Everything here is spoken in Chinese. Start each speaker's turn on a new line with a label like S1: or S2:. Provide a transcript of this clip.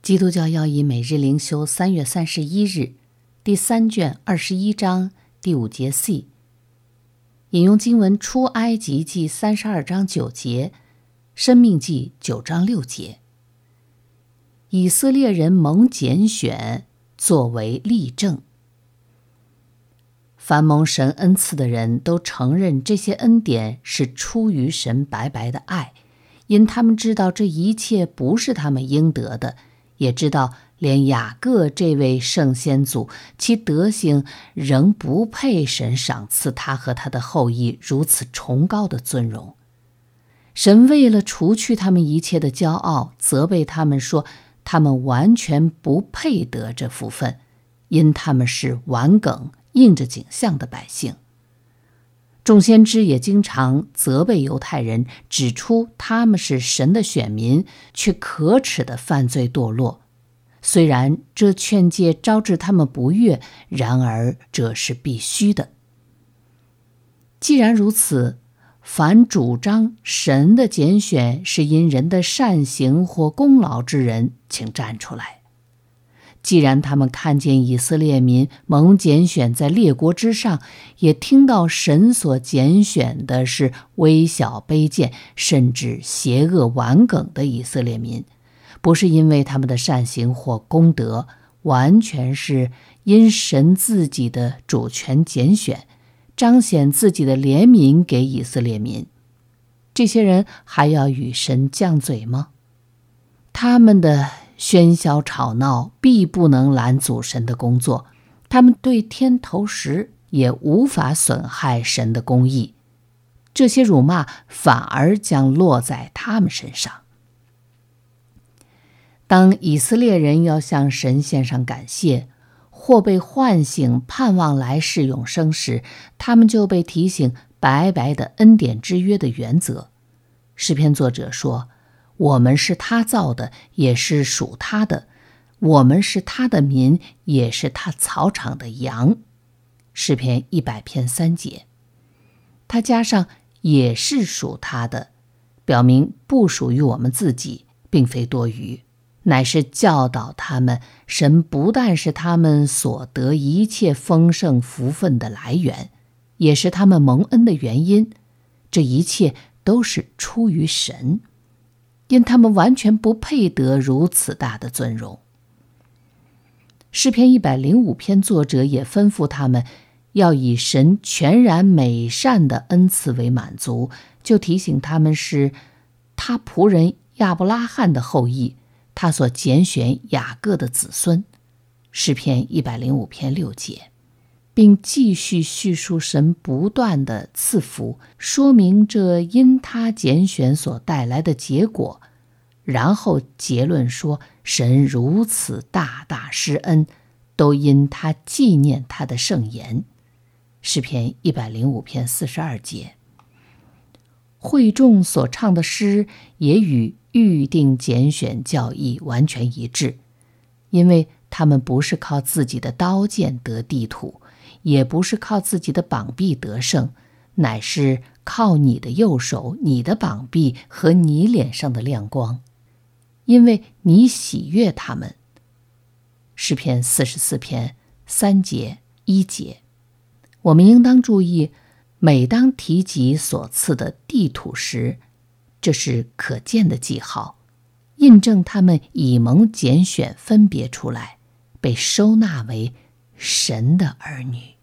S1: 基督教要义每日灵修3月31日，第3卷21章第5节 C。 引用经文出埃及记32章9节，申命记9章6节。以色列人蒙拣选作为例证。凡蒙神恩赐的人都承认这些恩典是出于神白白的爱，因他们知道这一切不是他们应得的，也知道连雅各这位圣先祖，其德行仍不配神赏赐他和他的后裔如此崇高的尊荣。神为了除去他们一切的骄傲，责备他们说，他们完全不配得这福分，因他们是顽梗应着景象的百姓。众先知也经常责备犹太人，指出他们是神的选民，却可耻的犯罪堕落。虽然这劝诫招致他们不悦，然而这是必须的。既然如此，凡主张神的拣选是因人的善行或功劳之人，请站出来。既然他们看见以色列民蒙拣选在列国之上，也听到神所拣选的是微小卑贱甚至邪恶顽梗的以色列民，不是因为他们的善行或功德，完全是因神自己的主权拣选，彰显自己的怜悯给以色列民。这些人还要与神犟嘴吗？他们的喧嚣吵闹必不能拦阻神的工作，他们对天投石也无法损害神的公义，这些辱骂反而将落在他们身上。当以色列人要向神献上感谢，或被唤醒盼望来世永生时，他们就被提醒白白的恩典之约的原则。诗篇作者说，我们是他造的，也是属他的，我们是他的民，也是他草场的羊。诗篇100篇3节。他加上也是属他的，表明不属于我们自己，并非多余，乃是教导他们，神不但是他们所得一切丰盛福分的来源，也是他们蒙恩的原因。这一切都是出于神，因他们完全不配得如此大的尊荣。诗篇105篇作者也吩咐他们要以神全然美善的恩赐为满足，就提醒他们是他仆人亚伯拉罕的后裔，他所拣选雅各的子孙。诗篇105篇6节，并继续叙述神不断的赐福，说明这因他拣选所带来的结果，然后结论说，神如此大大施恩，都因他纪念他的圣言。诗篇105篇42节。会众所唱的诗也与预定拣选教义完全一致，因为他们不是靠自己的刀剑得地土，也不是靠自己的膀臂得胜，乃是靠你的右手、你的膀臂和你脸上的亮光，因为你喜悦他们。诗篇44篇3节1节。我们应当注意，每当提及所赐的地土时，这是可见的记号，印证他们已蒙拣选分别出来，被收纳为神的儿女。